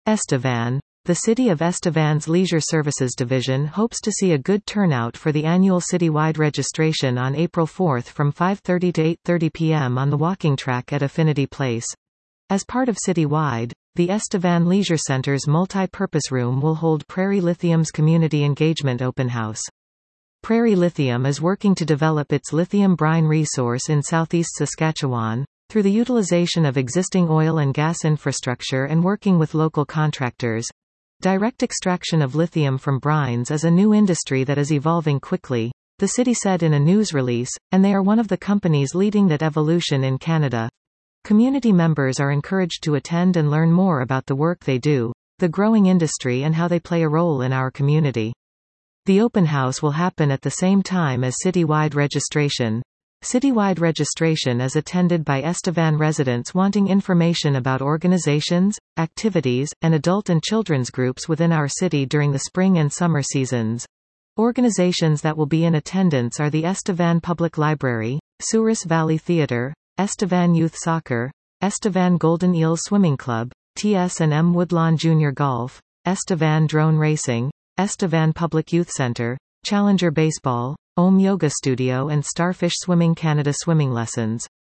Estevan. The City of Estevan's Leisure Services Division hopes to see a good turnout for the annual citywide registration on April 4 from 5:30 to 8:30 p.m. on the walking track at Affinity Place. As part of Citywide, the Estevan Leisure Center's multi-purpose room will hold Prairie Lithium's Community Engagement Open House. Prairie Lithium is working to develop its lithium brine resource in southeast Saskatchewan, through the utilization of existing oil and gas infrastructure and working with local contractors. Direct extraction of lithium from brines is a new industry that is evolving quickly, the city said in a news release, and they are one of the companies leading that evolution in Canada. Community members are encouraged to attend and learn more about the work they do, the growing industry, and how they play a role in our community. The open house will happen at the same time as citywide registration. Citywide registration is attended by Estevan residents wanting information about organizations, activities, and adult and children's groups within our city during the spring and summer seasons. Organizations that will be in attendance are the Estevan Public Library, Souris Valley Theatre, Estevan Youth Soccer, Estevan Golden Eels Swimming Club, TS&M Woodlawn Junior Golf, Estevan Drone Racing, Estevan Public Youth Center, Challenger Baseball, Yoga Studio and Starfish Swimming Canada Swimming Lessons.